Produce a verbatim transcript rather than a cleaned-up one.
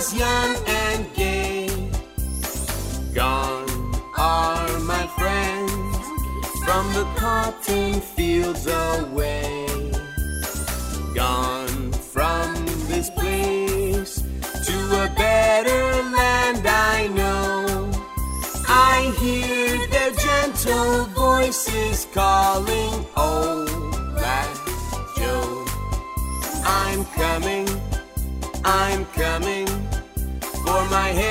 was young and gay. Gone are my friends from the cotton fields away. Gone from this place to a better land I know. I hear their gentle voices calling, oh, Black Joe. I'm coming, I'm coming, for my hair